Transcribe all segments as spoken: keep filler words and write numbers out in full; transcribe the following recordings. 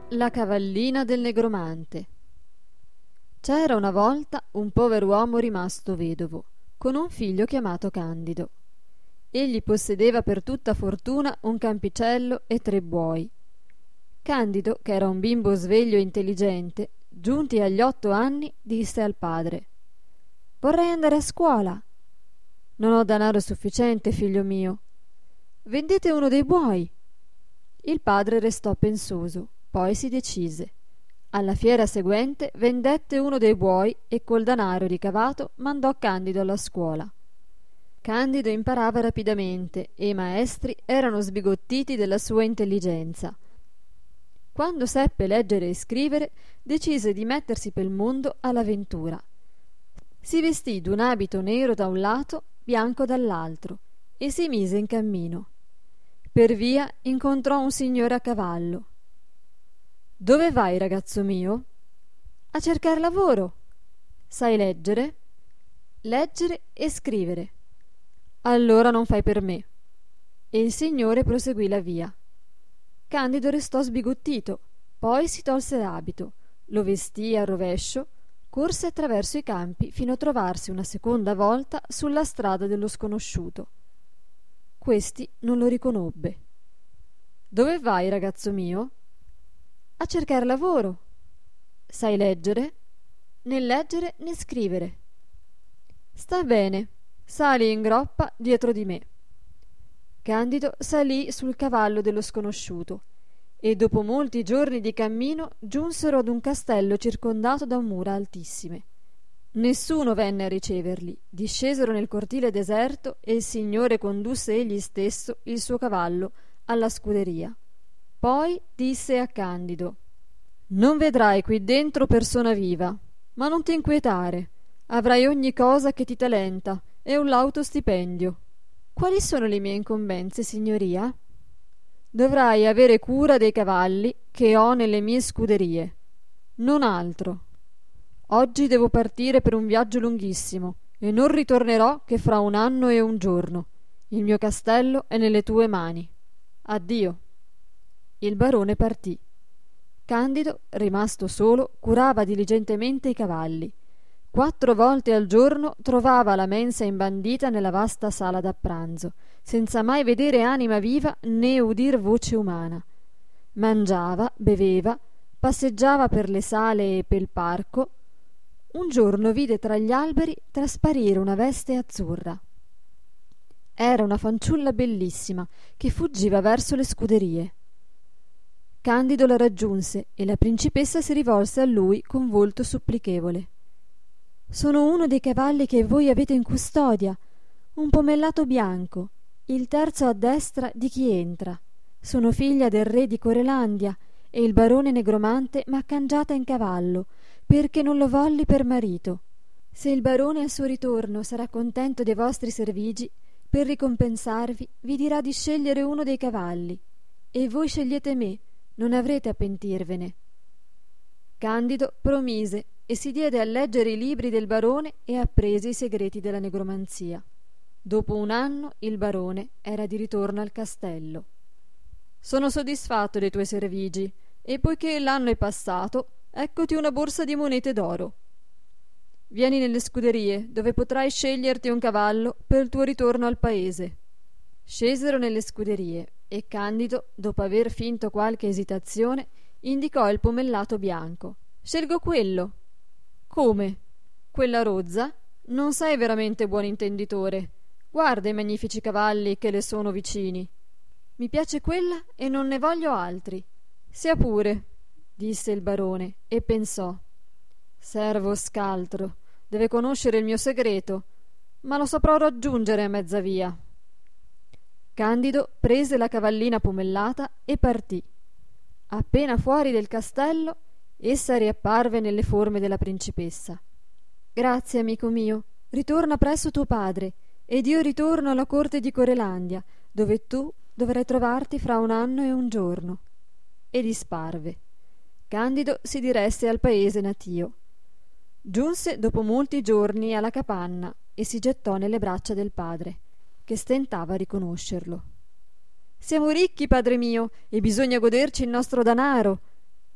La cavallina del negromante. C'era una volta un pover'uomo rimasto vedovo, con un figlio chiamato Candido. Egli possedeva per tutta fortuna un campicello e tre buoi. Candido, che era un bimbo sveglio e intelligente, giunti agli otto anni, disse al padre: «Vorrei andare a scuola». «Non ho denaro sufficiente, figlio mio». «Vendete uno dei buoi». Il padre restò pensoso, poi si decise. Alla fiera seguente vendette uno dei buoi e col denaro ricavato mandò Candido alla scuola. Candido imparava rapidamente e i maestri erano sbigottiti della sua intelligenza. Quando seppe leggere e scrivere, decise di mettersi pel mondo all'avventura. Si vestì d'un abito nero da un lato, bianco dall'altro, e si mise in cammino. Per via incontrò un signore a cavallo. «Dove vai, ragazzo mio?» «A cercar lavoro». «Sai leggere?» «Leggere e scrivere». «Allora non fai per me». E il signore proseguì la via. Candido restò sbigottito, poi si tolse l'abito, lo vestì a rovescio, corse attraverso i campi fino a trovarsi una seconda volta sulla strada dello sconosciuto. Questi non lo riconobbe. «Dove vai, ragazzo mio?» «A cercar lavoro». «Sai leggere?» «Né leggere né scrivere». «Sta bene, sali in groppa dietro di me». Candido salì sul cavallo dello sconosciuto e dopo molti giorni di cammino giunsero ad un castello circondato da mura altissime. Nessuno venne a riceverli, discesero nel cortile deserto e il signore condusse egli stesso il suo cavallo alla scuderia. Poi disse a Candido: «Non vedrai qui dentro persona viva, ma non ti inquietare, avrai ogni cosa che ti talenta e un lauto stipendio». «Quali sono le mie incombenze, signoria?» «Dovrai avere cura dei cavalli che ho nelle mie scuderie, non altro. Oggi devo partire per un viaggio lunghissimo e non ritornerò che fra un anno e un giorno. Il mio castello è nelle tue mani. Addio». Il barone partì. Candido, rimasto solo, curava diligentemente i cavalli. Quattro volte al giorno trovava la mensa imbandita nella vasta sala da pranzo, senza mai vedere anima viva né udir voce umana. Mangiava, beveva, passeggiava per le sale e pel parco. Un giorno vide tra gli alberi trasparire una veste azzurra. Era una fanciulla bellissima che fuggiva verso le scuderie. Candido la raggiunse e la principessa si rivolse a lui con volto supplichevole. «Sono uno dei cavalli che voi avete in custodia, un pomellato bianco, il terzo a destra di chi entra. Sono figlia del re di Corelandia e il barone negromante m'ha cangiata in cavallo perché non lo volli per marito. Se il barone al suo ritorno sarà contento dei vostri servigi, per ricompensarvi vi dirà di scegliere uno dei cavalli e voi scegliete me, non avrete a pentirvene». Candido promise e si diede a leggere i libri del barone e apprese i segreti della negromanzia. Dopo un anno il barone era di ritorno al castello. «Sono soddisfatto dei tuoi servigi e poiché l'anno è passato, eccoti una borsa di monete d'oro. Vieni nelle scuderie, dove potrai sceglierti un cavallo per il tuo ritorno al paese». Scesero nelle scuderie e Candido, dopo aver finto qualche esitazione, indicò il pomellato bianco. «Scelgo quello». «Come? Quella rozza? Non sei veramente buon intenditore. Guarda i magnifici cavalli che le sono vicini». «Mi piace quella e non ne voglio altri». «Sia pure», disse il barone e pensò: «Servo scaltro, deve conoscere il mio segreto, ma lo saprò raggiungere a mezza via». Candido prese la cavallina pomellata e partì. Appena fuori del castello, essa riapparve nelle forme della principessa. «Grazie, amico mio, ritorna presso tuo padre, ed io ritorno alla corte di Corelandia, dove tu dovrai trovarti fra un anno e un giorno». E disparve. Candido si diresse al paese natio. Giunse dopo molti giorni alla capanna e si gettò nelle braccia del padre, che stentava a riconoscerlo. «Siamo ricchi, padre mio, e bisogna goderci il nostro danaro».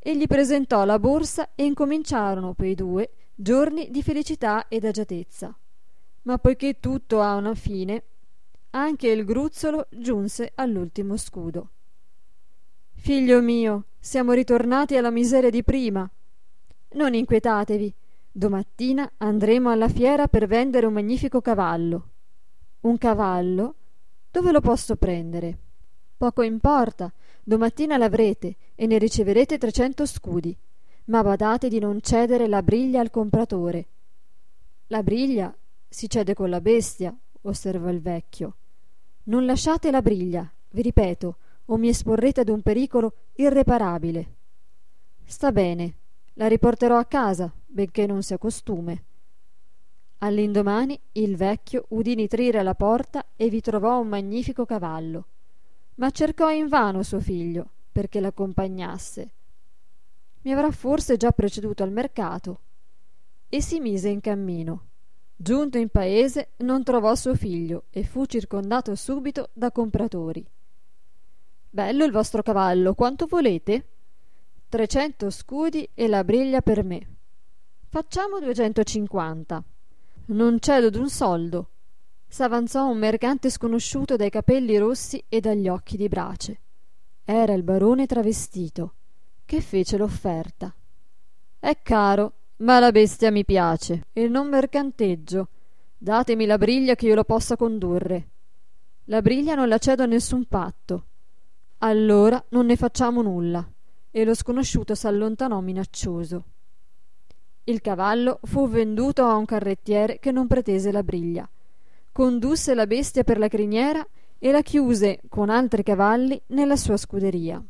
e gli presentò la borsa e incominciarono quei due giorni di felicità ed agiatezza. Ma poiché tutto ha una fine, anche il gruzzolo giunse all'ultimo scudo. «Figlio mio, siamo ritornati alla miseria di prima. Non inquietatevi, domattina andremo alla fiera per vendere un magnifico cavallo». «Un cavallo? Dove lo posso prendere?» «Poco importa, domattina l'avrete e ne riceverete trecento scudi, ma badate di non cedere la briglia al compratore». «La briglia si cede con la bestia», osservò il vecchio. «Non lasciate la briglia, vi ripeto, o mi esporrete ad un pericolo irreparabile». «Sta bene, la riporterò a casa, benché non sia costume». All'indomani il vecchio udì nitrire alla porta e vi trovò un magnifico cavallo, ma cercò invano suo figlio perché l'accompagnasse. «Mi avrà forse già preceduto al mercato», e si mise in cammino. Giunto in paese non trovò suo figlio e fu circondato subito da compratori. «Bello il vostro cavallo, quanto volete?» «Trecento scudi e la briglia per me». «Facciamo duecentocinquanta». «Non cedo d'un soldo». S'avanzò un mercante sconosciuto dai capelli rossi e dagli occhi di brace. Era il barone travestito, che fece l'offerta. «È caro, ma la bestia mi piace e non mercanteggio. Datemi la briglia che io lo possa condurre». «La briglia non la cedo a nessun patto». «Allora non ne facciamo nulla», e lo sconosciuto s'allontanò minaccioso. Il cavallo fu venduto a un carrettiere che non pretese la briglia. Condusse la bestia per la criniera e la chiuse con altri cavalli nella sua scuderia.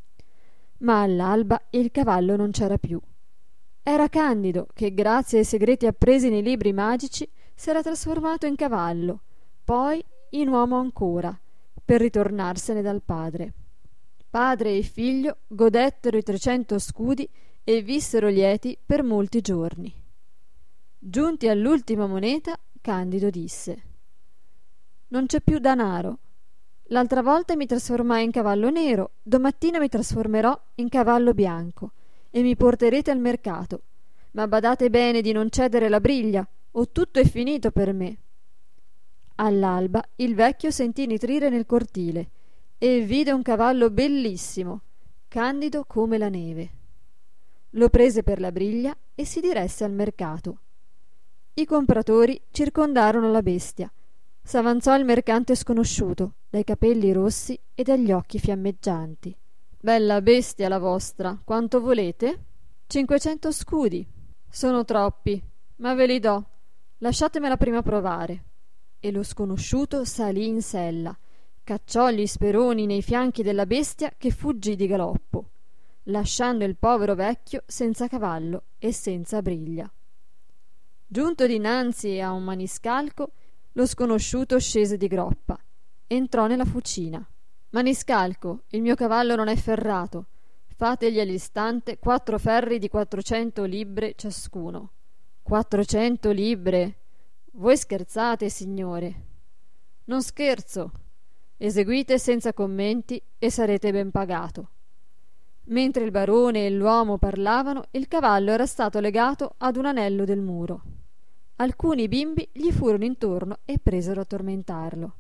Ma all'alba il cavallo non c'era più. Era Candido che, grazie ai segreti appresi nei libri magici, s'era trasformato in cavallo, poi in uomo ancora, per ritornarsene dal padre. Padre e figlio godettero i trecento scudi e vissero lieti per molti giorni. Giunti all'ultima moneta, Candido disse: «Non c'è più danaro. L'altra volta mi trasformai in cavallo nero, domattina mi trasformerò in cavallo bianco e mi porterete al mercato. Ma badate bene di non cedere la briglia, o tutto è finito per me». All'alba il vecchio sentì nitrire nel cortile e vide un cavallo bellissimo, candido come la neve. Lo prese per la briglia e si diresse al mercato. I compratori circondarono la bestia. S'avanzò il mercante sconosciuto, dai capelli rossi e dagli occhi fiammeggianti. «Bella bestia la vostra, quanto volete?» «Cinquecento scudi». «Sono troppi, ma ve li do. Lasciatemela prima provare». E lo sconosciuto salì in sella, cacciò gli speroni nei fianchi della bestia che fuggì di galoppo, lasciando il povero vecchio senza cavallo e senza briglia. Giunto dinanzi a un maniscalco, lo sconosciuto scese di groppa, entrò nella fucina. «Maniscalco, il mio cavallo non è ferrato, fategli all'istante quattro ferri di quattrocento libbre ciascuno». «Quattrocento libbre? Voi scherzate, signore?» «Non scherzo. Eseguite senza commenti e sarete ben pagato». Mentre il barone e l'uomo parlavano, il cavallo era stato legato ad un anello del muro. Alcuni bimbi gli furono intorno e presero a tormentarlo.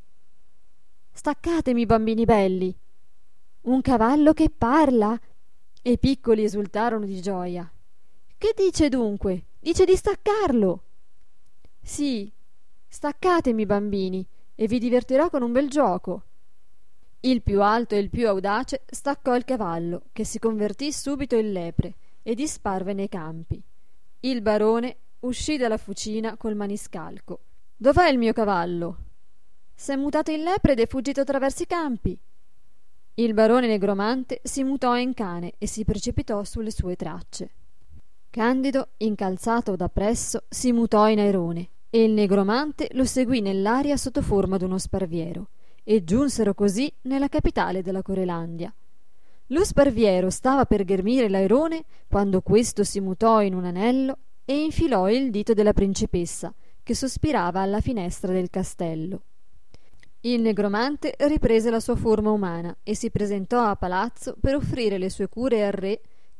«Staccatemi, bambini belli! Un cavallo che parla!» E i piccoli esultarono di gioia. «Che dice dunque? Dice di staccarlo!» «Sì, staccatemi, bambini, e vi divertirò con un bel gioco». Il più alto e il più audace staccò il cavallo, che si convertì subito in lepre e disparve nei campi. Il barone uscì dalla fucina col maniscalco. «Dov'è il mio cavallo?» «S'è mutato in lepre ed è fuggito attraverso i campi». Il barone negromante si mutò in cane e si precipitò sulle sue tracce. Candido, incalzato da presso, si mutò in airone e il negromante lo seguì nell'aria sotto forma d'uno sparviero, e giunsero così nella capitale della Corelandia. Lo sparviero stava per ghermire l'airone quando questo si mutò in un anello e infilò il dito della principessa, che sospirava alla finestra del castello. Il negromante riprese la sua forma umana e si presentò a palazzo per offrire le sue cure al re,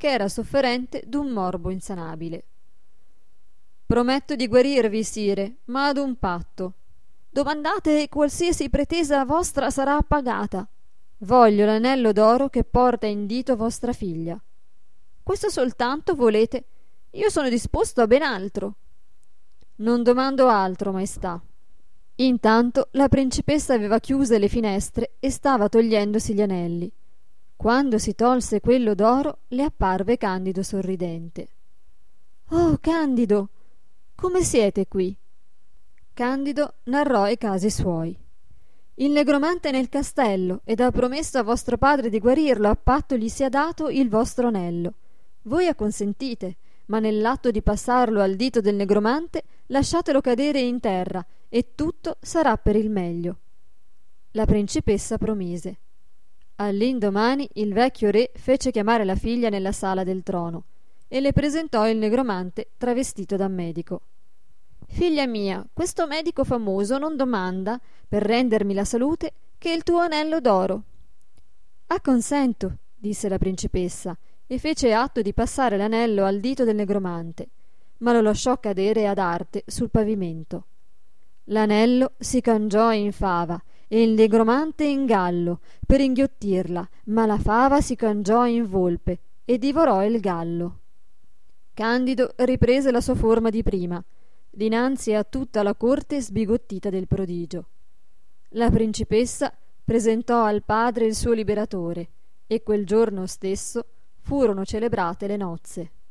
che era sofferente d'un morbo insanabile. «Prometto di guarirvi, sire, ma ad un patto. Domandate e qualsiasi pretesa vostra sarà appagata. Voglio l'anello d'oro che porta in dito vostra figlia. Questo soltanto volete? Io sono disposto a ben altro». «Non domando altro, maestà». Intanto la principessa aveva chiuse le finestre e stava togliendosi gli anelli. Quando si tolse quello d'oro, le apparve Candido sorridente. «Oh, Candido, come siete qui?» Candido narrò i casi suoi. «Il negromante è nel castello ed ha promesso a vostro padre di guarirlo a patto gli sia dato il vostro anello. Voi acconsentite, ma nell'atto di passarlo al dito del negromante lasciatelo cadere in terra e tutto sarà per il meglio». La principessa promise. All'indomani il vecchio re fece chiamare la figlia nella sala del trono e le presentò il negromante travestito da medico. «Figlia mia, questo medico famoso non domanda, per rendermi la salute, che il tuo anello d'oro». «Acconsento», disse la principessa, e fece atto di passare l'anello al dito del negromante, ma lo lasciò cadere ad arte sul pavimento. L'anello si cangiò in fava e il negromante in gallo per inghiottirla, ma la fava si cangiò in volpe e divorò il gallo. Candido riprese la sua forma di prima, dinanzi a tutta la corte sbigottita del prodigio. La principessa presentò al padre il suo liberatore e quel giorno stesso furono celebrate le nozze.